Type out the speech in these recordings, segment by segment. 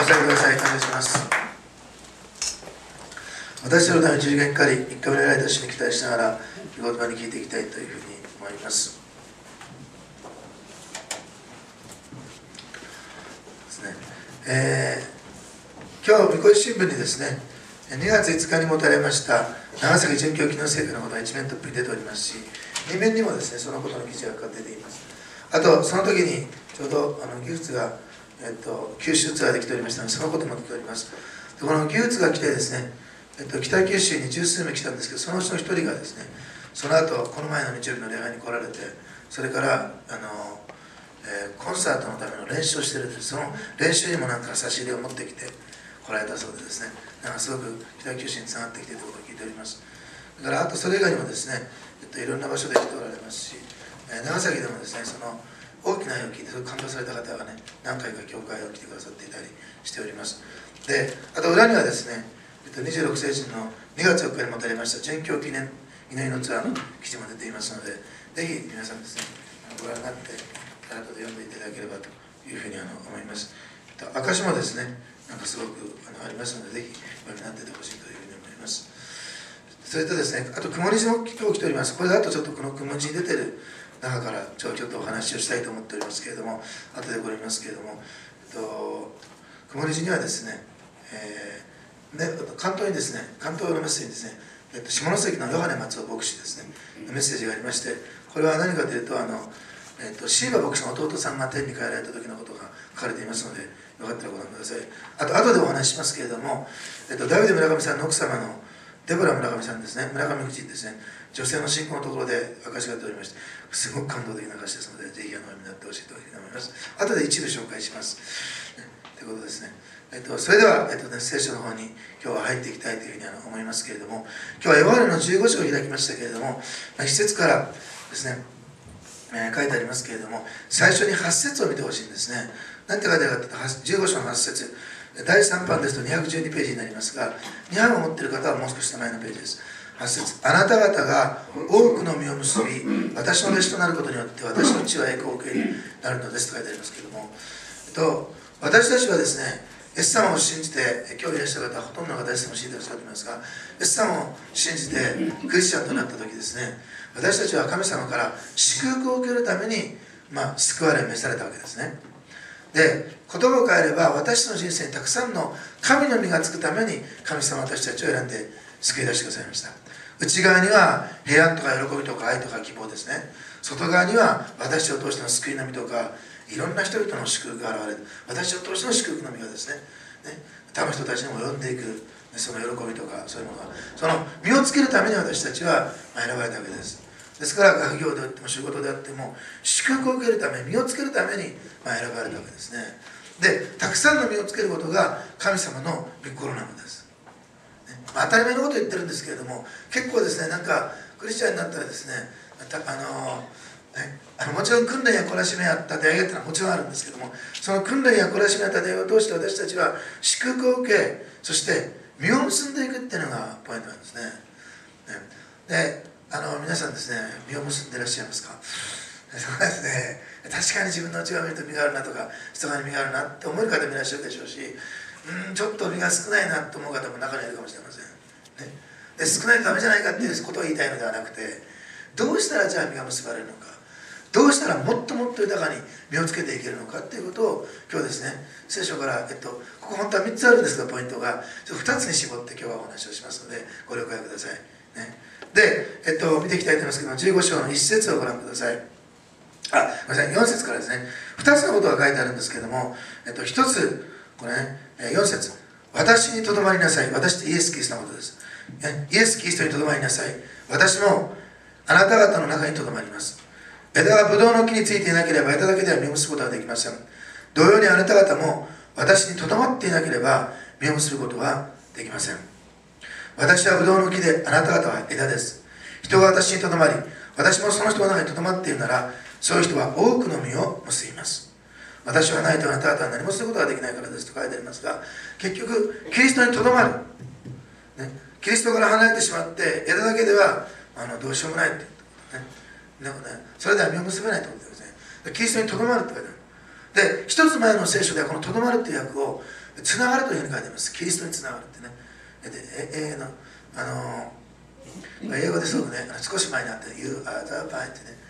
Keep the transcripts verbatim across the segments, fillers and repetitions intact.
お座りください。感謝します。私たちのために十字架にかかり、三日目の間主に期待しながら、御言葉に聞いていきたいというふうに思います。ですねえー、今日、御子新聞にですね、にがついつかに持たれました長崎准教機能成果のことが一面トップに出ておりますし、に面にもですね、そのことの記事が出ています。あと、その時にちょうどあの技術が、えっと、九州ツアーで来ておりましたので、そのことも来ております。でこの技術が来てですね、えっと、北九州に十数名来たんですけど、そのうちの一人がですね、その後この前の日曜日の礼拝に来られて、それからあの、えー、コンサートのための練習をしているんです。その練習にもなんか差し入れを持ってきて来られたそうでですね、なんかすごく北九州につながってきているということを聞いております。だからあとそれ以外にもですね、えっと、いろんな場所で来ておられますし、えー、長崎でもですね、その大きな絵を聞いてそれを感動された方がね、何回か教会を来てくださっていたりしております。で、あと裏にはですね、えっと、にじゅうろくせいじんのにがつよっかに持たれました殉教記念祈りのツアーの記事も出ていますので、ぜひ皆さんですね、ご覧になって後で読んでいただければというふうにあの思います。証もですね、なんかすごくあのありますので、ぜひご覧になっていてほしいというふうに思います。それとですね、あと曇り字も今日来ております。これだとちょっとこの曇り字に出てる中からちょっとお話をしたいと思っておりますけれども、後でこれ見ますけれども、えっと、曇り字にはですね、えーね、関東にですね、関東のメッセージにですね、えっと、下関のヨハネ松尾牧師ですね、メッセージがありまして、これは何かというと、あの、えっと、シーバ牧師の弟さんが天に帰られた時のことが書かれていますので、よかったらご覧ください。あと、後でお話ししますけれども、えっと、ダビデ村上さんの奥様のデボラ村上さんですね、村上夫人ですね、女性の信仰のところで証しが出ておりまして、すごく感動的な証しですので、ぜひあのお読みになってほしいというふうに思います。後で一部紹介します。ね、ということですね。えっと、それでは、えっとね、聖書の方に今日は入っていきたいというふうにあの思いますけれども、今日はヨハネのじゅうご章を開きましたけれども、一節からですね、えー、書いてありますけれども、最初にはち節を見てほしいんですね。何て書いてあるかというと、じゅうご章のはち節、だいさんばんですとにひゃくじゅうにページになりますが、にばんを持っている方はもう少し手前のページです。はち節、あなた方が多くの実を結び、私の弟子となることによって私の父は栄光を受けになるのですと書いてありますけれども、えっと、私たちはですね、イエス様を信じて、今日いらっしゃる方はほとんどの方はイエス様を信じていらっしゃると思いますが、イエス様を信じてクリスチャンとなった時ですね、私たちは神様から祝福を受けるために、まあ、救われ召されたわけですね。で、言葉を変えれば、私の人生にたくさんの神の実がつくために神様は私たちを選んで救い出してくださいました。内側には平安とか喜びとか愛とか希望ですね。外側には私を通しての救いの実とか、いろんな人々の祝福が現れる、私を通しての祝福の実がですね、ね、他の人たちにも呼んでいく、その喜びとかそういうものが、その実をつけるために私たちは選ばれたわけです。ですから学業であっても仕事であっても祝福を受けるため、実をつけるためにまあ選ばれたわけですね。で、たくさんの実をつけることが神様の御心なのです、ね。まあ、当たり前のことを言ってるんですけれども、結構ですね、なんかクリスチャンになったらですね、あのね、あのもちろん訓練や懲らしめやった出会いがっていうのはもちろんあるんですけども、その訓練や懲らしめやった出会いを通して私たちは祝福を受け、そして実を結んでいくっていうのがポイントなんですね。ねで、あの皆さんですね、実を結んでいらっしゃいますか？そうですね、確かに自分の内側を見ると実があるなとか、人側に実があるなって思える方もいらっしゃるでしょうし、うん、ちょっと実が少ないなと思う方も中にいるかもしれません。ね、で少ないとダメじゃないかっていうことを言いたいのではなくて、どうしたらじゃあ実が結ばれるのか、どうしたらもっともっと豊かに実をつけていけるのかっていうことを今日ですね、聖書から、えっと、ここ本当はみっつあるんですが、ポイントがちょっとふたつに絞って今日はお話をしますのでご了解ください。ね、で、えっと、見ていきたいと思いますけども、じゅうご章のいち節をご覧ください。あ、ごめんなさい、よん節からですね、ふたつのことが書いてあるんですけども、えっと、ひとつ、これね、よん節、私にとどまりなさい。私ってイエス・キリストのことです。イエス・キリストにとどまりなさい。私もあなた方の中にとどまります。枝がブドウの木についていなければ枝だけでは実を結ぶことはできません。同様にあなた方も私にとどまっていなければ実を結ぶことはできません。私はブドウの木であなた方は枝です。人が私にとどまり、私もその人の中にとどまっているなら、そういう人は多くの実を結びます。私はないとあなた方は何もすることができないからですと書いてありますが、結局キリストにとどまる、ね、キリストから離れてしまって枝だけではあのどうしようもないっていうことね。でもね、それでは実を結べないということですね。キリストにとどまるって書いてある。 で一つ前の聖書ではこのとどまるっていう訳をつながるというふうに書いてあります。キリストにつながるってね。でええのあの英語ですごくね、少し前にあって「You are the vine」ってね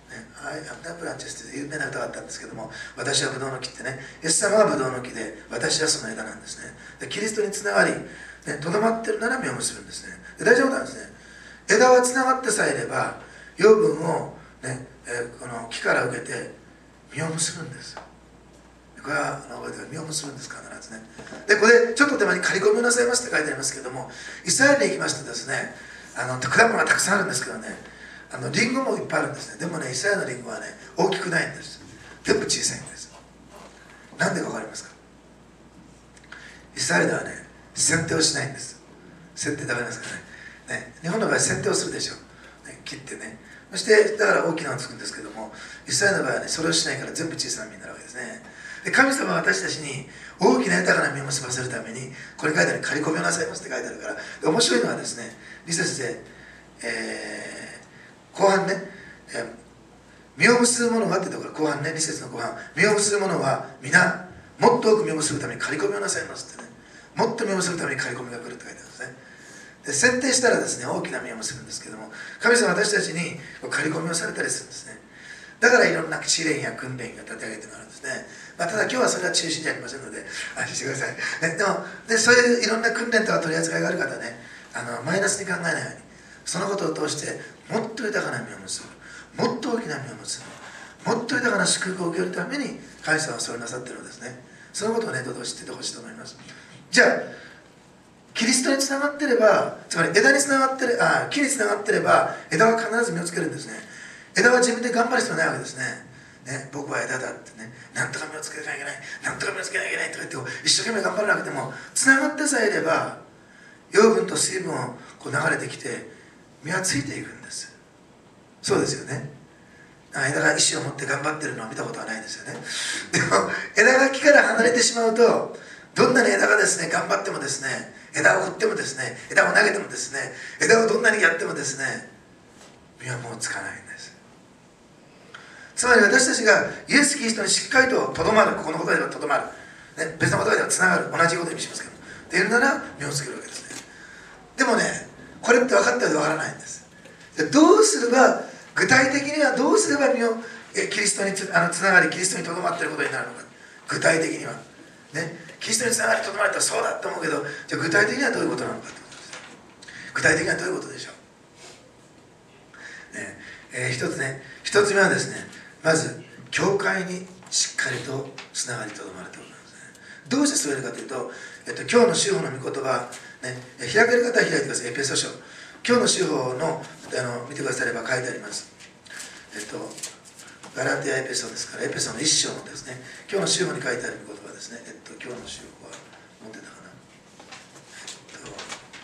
「I am the branches」って有名な歌があったんですけども、私はブドウの木ってね、イエス様はブドウの木で私はその枝なんですね。でキリストにつながりとど、ね、まってるなら実を結ぶんですね。で大丈夫なんですね。枝はつながってさえいれば養分を、ねえー、この木から受けて実を結ぶんです。これは覚えてください。実を結ぶんです必ずね。でこれちょっと手前に刈り込みをなさいますって書いてありますけども、イスラエルに行きますとですね、あの果物がたくさんあるんですけどね、あのリンゴもいっぱいあるんですね。でもねイスラエルのリンゴはね大きくないんです。全部小さいんです。なんでか分かりますか？イスラエルではね剪定をしないんです。剪定食べますからね。ね、日本の場合剪定をするでしょ、ね、切ってね。そしてだから大きなのをつくんですけども、イスラエルの場合はねそれをしないから全部小さな実になるわけですね。で神様は私たちに大きな豊かな実を結ばせるためにこれ書いてある、刈り込みをなさいますって書いてあるから。で面白いのはですね、に節で、えー、後半ね、えー、実を結ぶ者はってところ、後半ね、に節の後半、実を結ぶ者は皆もっと多く実を結ぶために刈り込みをなさいますってね、もっと実を結ぶために刈り込みが来るって書いてあるんですね。で剪定したらですね大きな実を結ぶんですけども、神様は私たちに刈り込みをされたりするんですね。だからいろんな試練や訓練が立て上げてあるんですね。まあ、ただ今日はそれは中心じゃありませんので安心してください、ね、でもでそういういろんな訓練とか取り扱いがある方ね、あのマイナスに考えないように、そのことを通してもっと豊かな実を結ぶ、もっと大きな実を結ぶ、もっと豊かな祝福を受けるために神様はそれをなさっているのですね。そのことをねどうぞ知っててほしいと思います。じゃあキリストにつながってれば、つまり枝につながってれあ木につながってれば枝は必ず実をつけるんですね。枝は自分で頑張る必要ないわけですね。ね、僕は枝だってね、なんとか実をつけなきゃいけない、なんとか実をつけなきゃいけないとか言って一生懸命頑張らなくてもつながってさえいれば養分と水分をこう流れてきて実はついていくんです。そうですよね。枝が意志を持って頑張ってるのを見たことはないですよね。でも枝が木から離れてしまうと、どんなに枝がですね頑張ってもですね、枝を振ってもですね、枝を投げてもですね、枝をどんなにやってもですね、実はもうつかないんです。つまり私たちがイエス・キリストにしっかりととどまる、ここの言葉ではとどまる、ね、別の言葉ではつながる、同じことを意味しますけどっていうなら実をつけるわけですね。でもねこれって分かったようで分からないんです。でどうすれば、具体的にはどうすれば実をえキリストに つ, あのつながりキリストにとどまっていることになるのか。具体的にはね、キリストにつながりとどまれたらそうだと思うけど、じゃあ具体的にはどういうことなのかということです。具体的にはどういうことでしょう、ねえー、一つね、一つ目はですね、まず教会にしっかりとつながりとどまるということなんですね。どうしてそういうのかというと、えっと、今日の週報の御言葉、ね、開ける方は開いてください。エペソ書、今日の週報の、あの見てくだされば書いてあります。えっとガラティアエペソですから、エペソの一章のですね、今日の週報に書いてある御言葉ですね。えっと今日の週報は持ってたかな、えっと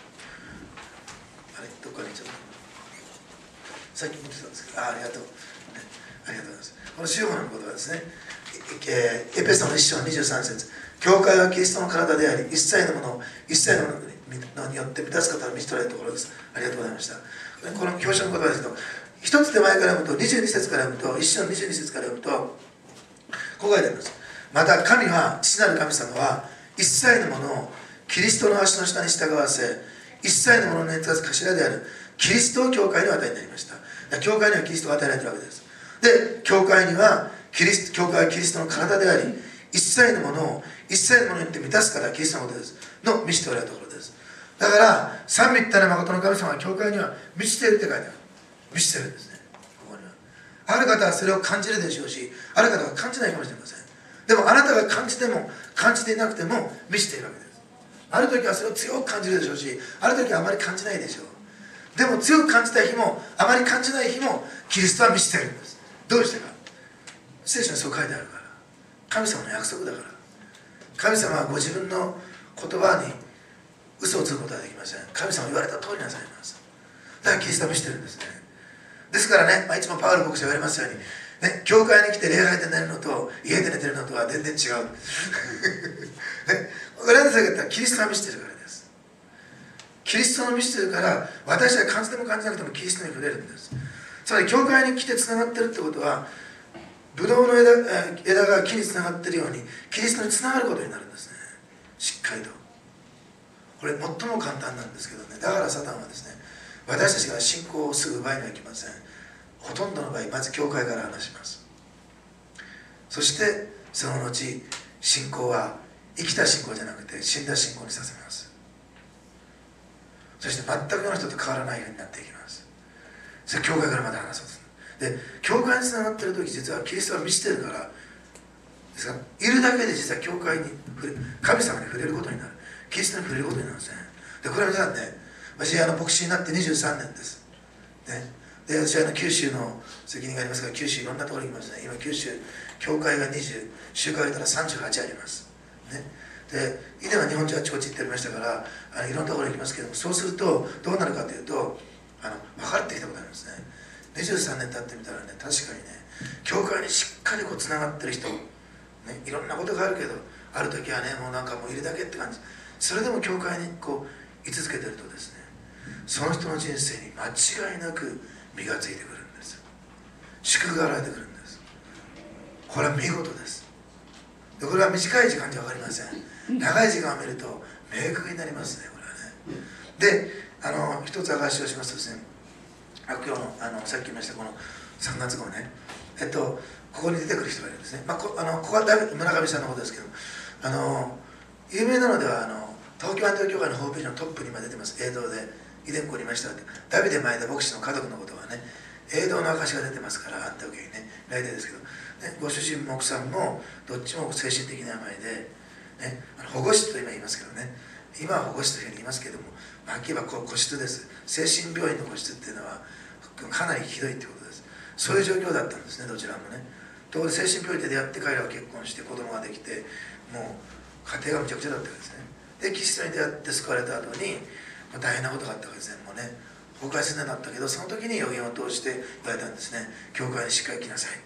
あれどっかにちょっとさっき持ってたんですけど、あありがとう、ね、ありがとうございます。この週報の御言葉ですね。エペソの一章にじゅうさん節、教会はキリストの体であり、一切のものを一切のものによって満たす方を見せ取られるところです。ありがとうございました。この教書の言葉ですけど、一つ手前から読むとにじゅうに節から読むと、一章のにじゅうに節から読むとこう書いてあります。また神は、父なる神様は一切のものをキリストの足の下に従わせ、一切のものの熱つ頭であるキリストを教会に与えになりました。教会にはキリストが与えられているわけです。で、教会にはキリスト、教会はキリストの体であり、一切のものを一切のものによって満たすからキリストのことですの満ちておられるところです。だから三位一体の誠の神様は教会には満ちているって書いてある。満ちてるんですね。ここにはある方はそれを感じるでしょうし、ある方は感じないかもしれません。でもあなたが感じても感じていなくても満ちているわけです。ある時はそれを強く感じるでしょうし、ある時はあまり感じないでしょう。でも強く感じた日もあまり感じない日もキリストは満ちているんです。どうしてか、聖書にそう書いてあるから。神様の約束だから。神様はご自分の言葉に嘘をつくことはできません。神様言われた通りなさいます。だからキリストは満ちてるんですね。ですからね、まあ、いつもパウロ牧師が言われますように、ね、教会に来て礼拝で寝るのと家で寝てるのとは全然違う。ね、これはなぜかと言ったらキリストが満ちてるからです。キリストの満ちてるから私は感じても感じなくてもキリストに触れるんです。つまり教会に来てつながってるってことは、 ブドウの 枝, 枝が木につながっているようにキリストにつながることになるんですね。しっかりと。これ最も簡単なんですけどね。だからサタンはですね、私たちが信仰をすぐ奪いにはいきません。ほとんどの場合まず教会から離します。そしてその後信仰は生きた信仰じゃなくて死んだ信仰にさせます。そして全くの人と変わらないようになっていきます。それ教会からまた離そうですで、教会につながっている時、実はキリストは満ちているからですから、いるだけで実は教会に触れ、神様に触れることになる、キリストに触れることになるんですね。でこれは皆さんね、私あの牧師になってにじゅうさんねんです、ね、で私はあの九州の責任がありますから、九州いろんなところに行きますね。今九州教会がにじゅう、週間あげたらさんじゅうはちあります、ね、で以前は日本中あちこち行っておりましたから、あのいろんなところに行きますけども、そうするとどうなるかというと、あの分かってきたことありますね。にじゅうさんねん経ってみたらね、確かにね、教会にしっかりこうつながってる人、ね、いろんなことがあるけど、ある時はね、もうなんかもういるだけって感じ、それでも教会にこう居続けてるとですね、その人の人生に間違いなく実がついてくるんです。祝福が現れてくるんです。これは見事です。でこれは短い時間じゃ分かりません。長い時間を見ると明確になりますね、これはね。で、あの一つ証しをしますとですね、今日の、あのさっき言いましたこのさんがつ号ね、えっとここに出てくる人がいるんですね。まあ、こあのここは村上さんのことですけど、あの有名なのではあの東京アンティオ教会のホームページのトップに今出てます。映像で以前ここにいましたダビデ前田牧師の家族のことはね、映像の証が出てますから、アンテオ教にね、来年ですけど、ね、ご主人も奥さんもどっちも精神的な病で、ね、あの保護室と今言いますけどね、今は保護室というふうに言いますけども、まあ、はっきり言えば個室です。精神病院の個室っていうのはかなりひどいってことです。そういう状況だったんですね、どちらもね。ところで精神病院で出会って彼らは結婚して子供ができて、もう家庭がむちゃくちゃだったわけですね。でキリストに出会って救われた後に、まあ、大変なことがあったわけですね。もうね、崩壊するようになったけど、その時に予言を通して言われたんですね。教会にしっかり来なさいって、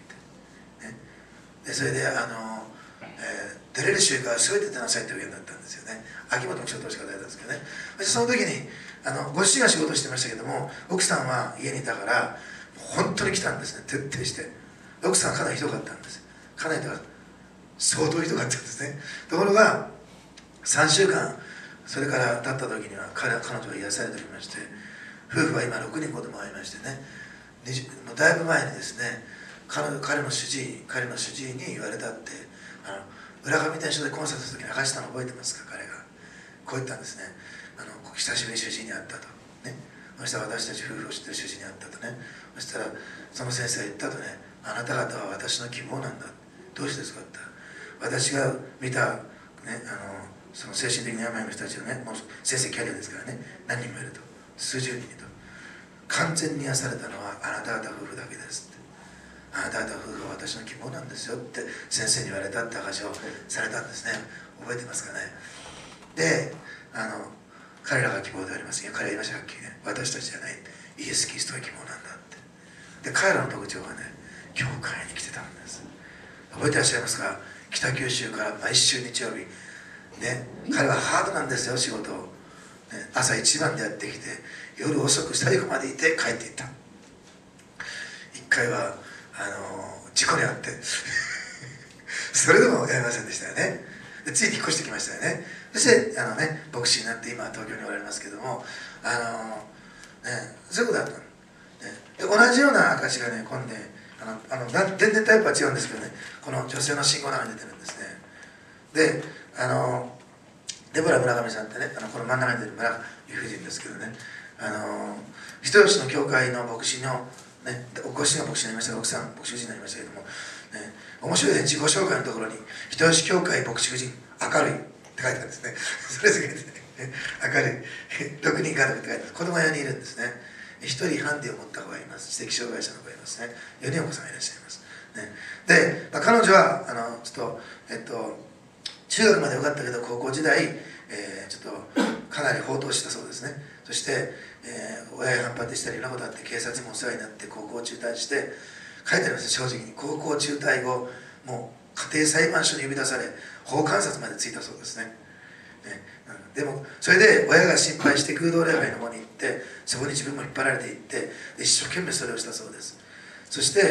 ね、でそれであの、えー、出れる宗教は全て出なさいって予言だったんですよね。秋元の人としか出たんですけどね。その時にあのご主人は仕事をしてましたけども、奥さんは家にいたから本当に来たんですね、徹底して。奥さんはかなりひどかったんです。かなり相当ひどかったんですね。ところがさんしゅうかんそれから経った時には 彼, 彼女が癒されておりまして、夫婦は今ろくにん子供がいましてね、もうだいぶ前にですね、彼 の, 彼の主治医彼の主治医に言われたって、あの浦上天所でコンサートする時に明かしたの覚えてますか。彼がこう言ったんですね。あの久しぶりに主治医に会ったと、ね、そしたら私たち夫婦を知ってる主治医に会ったとね、そしたらその先生が言ったとね、あなた方は私の希望なんだ。どうしてですかって言ったら、私が見た、ね、あのその精神的な病の人たちをね、もう先生キャリアですからね、何人もいると、数十人いると、完全に癒されたのはあなた方夫婦だけですって、あなた方夫婦は私の希望なんですよって先生に言われたって話をされたんですね。覚えてますかね。で、あの彼らが希望であります。いや、彼ら言いましたはっきりね、私たちじゃない、イエス・キリストが希望なんだって。で、彼らの特徴はね、教会に来てたんです。覚えてらっしゃいますか。北九州から毎週日曜日ね、彼はハードなんですよ、仕事を、ね、朝一番でやってきて夜遅く最後までいて帰っていった。一回はあの事故に遭ってそれでもやめませんでしたよね。でついに引っ越してきましたよね。そしてあの、ね、牧師になって今は東京におられますけども、あの、ね、そういうことだったの、ね、で同じような証がね、今度ね、あのあの全然タイプは違うんですけどね、この女性の信仰の中に出てるんですね。であのデボラ村上さんってね、あのこの真ん中に出てる村理不尽ですけどね、あの人吉の教会の牧師の、ね、ご主人が牧師になりましたが、奥さん牧師夫人になりましたけども、ね、面白いね、自己紹介のところに人吉教会牧師夫人明るいって書いてあるんですね。それすげえね、明るいろくにん家族って書いてある。子供がよにんいるんですね。ひとりハンディを持った子がいます。知的障害者の子がいますね。よにんお子さんがいらっしゃいます、ね、で、まあ、彼女はあのちょっとえっと中学まで良かったけど高校時代、えー、ちょっとかなり放蕩したそうですね。そして、えー、親に反発したりいろんなことあって警察にもお世話になって高校を中退して書いてあります。正直に高校中退後もう家庭裁判所に呼び出され法官察までついたそうですね。ね、でもそれで親が心配して空洞礼拝の方に行って、そこに自分も引っ張られていって一生懸命それをしたそうです。そして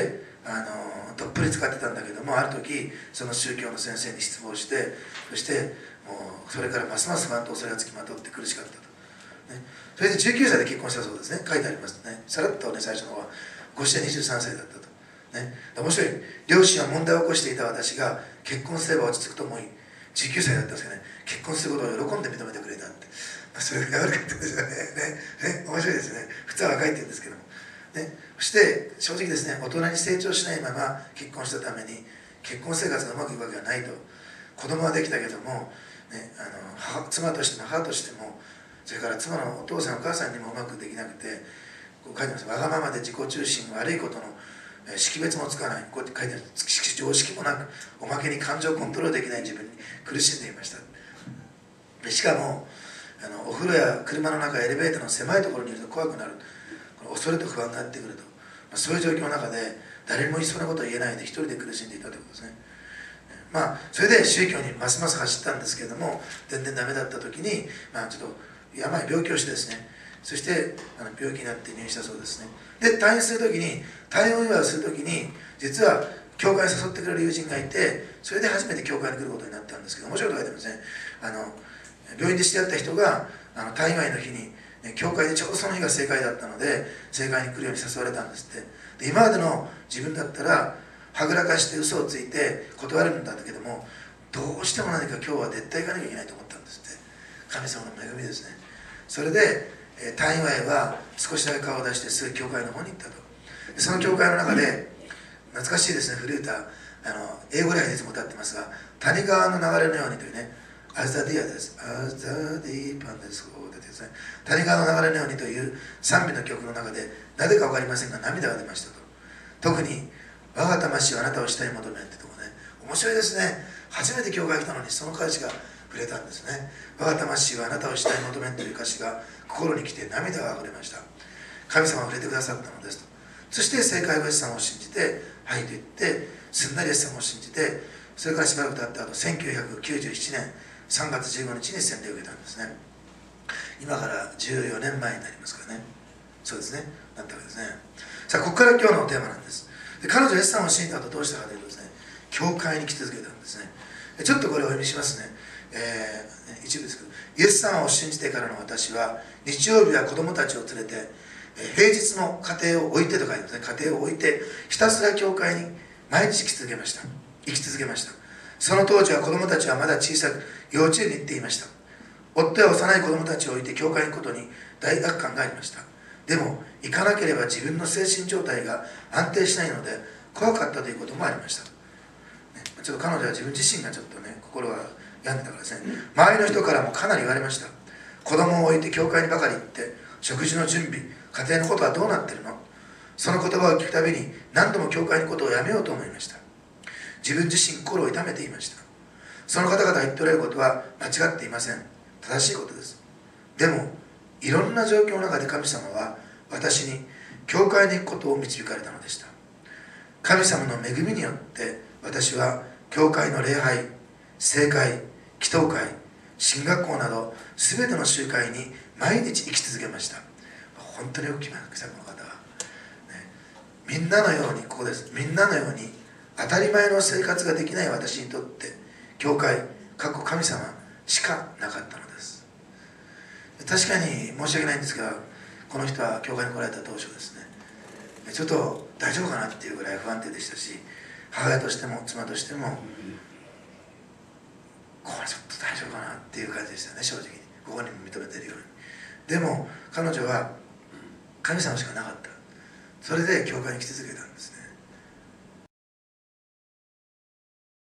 あのどっぷり使ってたんだけども、ある時その宗教の先生に失望して、そしてもうそれからますます不安と恐れがつきまとって苦しかったと、ね、それでじゅうきゅうさいで結婚したそうですね。書いてありますね。さらっとね、最初の方はごしてにじゅうさんさいだったと、ね、面白い。両親は問題を起こしていた私が結婚すれば落ち着くと思い、じゅうきゅうさいだったんですけどね、結婚することを喜んで認めてくれたって、まあ、それが悪かったんですよね。ね、ね、面白いですね。普通は若いって言うんですけども、ね、そして正直ですね、大人に成長しないまま結婚したために結婚生活がうまくいくわけはないと。子供はできたけども、ね、あの母妻としても母としても、それから妻のお父さんお母さんにもうまくできなくて、こう書いてます。わがままで自己中心、悪いことの識別もつかない、こうやって書いてある。常識もなく、おまけに感情をコントロールできない自分に苦しんでいました。でしかもあのお風呂や車の中、エレベーターの狭いところにいると怖くなる、恐れと不安がやってくると、まあ、そういう状況の中で誰にもそんなことを言えないで一人で苦しんでいたということですね。まあそれで宗教にますます走ったんですけれども、全然ダメだった時に、まあ、ちょっと病病気をしてですね、そしてあの病気になって入院したそうですね。で退院する時に、退院お祝いをする時に実は教会に誘ってくれる友人がいて、それで初めて教会に来ることになったんですけど、面白いこと書いてますね。あの病院で知り合った人があの退院祝いの日に教会でちょうどその日が正解だったので正解に来るように誘われたんですって。で今までの自分だったらはぐらかして嘘をついて断れるんだけども、どうしても何か今日は絶対行かなきゃいけないと思ったんですって。神様の恵みですね。それで退院祝いは少しだけ顔を出してすぐ教会の方に行ったと。でその教会の中で懐かしいですね、古い歌、あの英語ではいつも歌ってますが、谷川の流れのようにというね、アザディアです。アザディーパンです。ですね、谷川の流れのようにという賛美の曲の中で、なぜか分かりませんが涙が出ましたと。特に我が魂はあなたを下に求めってとこね、面白いですね。初めて教会に来たのにその歌詞が触れたんですね。我が魂はあなたを下に求めという歌詞が心に来て涙があふれました。神様が触れてくださったのですと。そして正解はイエス様を信じてはいと言って、すんなりイエス様を信じて、それからしばらく経った後、せんきゅうひゃくきゅうじゅうななねんさんがつじゅうごにちに洗礼を受けたんですね。今からじゅうよねんまえになりますからね。そうですね、なったわけですね。さあここから今日のテーマなんです。で彼女イエス様を信じた後どうしたかというとですね、教会に来続けたんですね。ちょっとこれをお読みしますね。えー、一部ですけど、イエス様を信じてからの私は日曜日は子供たちを連れて平日の家庭を置いてと書いてますね。家庭を置いてひたすら教会に毎日来続けました。生き続けました。その当時は子供たちはまだ小さく幼稚園に行っていました。夫や幼い子供たちを置いて教会に行くことに大悪感がありました。でも行かなければ自分の精神状態が安定しないので怖かったということもありました、ね、ちょっと彼女は自分自身がちょっとね心が病んでたからですね。周りの人からもかなり言われました。子供を置いて教会にばかり行って食事の準備、家庭のことはどうなってるの。その言葉を聞くたびに何度も教会のことをやめようと思いました。自分自身心を痛めていました。その方々が言っておられることは間違っていません。正しいことです。でもいろんな状況の中で神様は私に教会に行くことを導かれたのでした。神様の恵みによって私は教会の礼拝、聖会、祈祷会、神学校など全ての集会に毎日生き続けました。本当によく決まりました、この方は、ね、みんなのように、ここです、みんなのように当たり前の生活ができない私にとって教会、かっこ神様しかなかったのです。確かに申し訳ないんですが、この人は教会に来られた当初ですね、ちょっと大丈夫かなっていうぐらい不安定でしたし、母親としても妻としてもこれちょっと大丈夫かなっていう感じでしたね、正直に。ここにも認めているように。でも彼女は神様しかなかった。それで教会に来続けたんですね。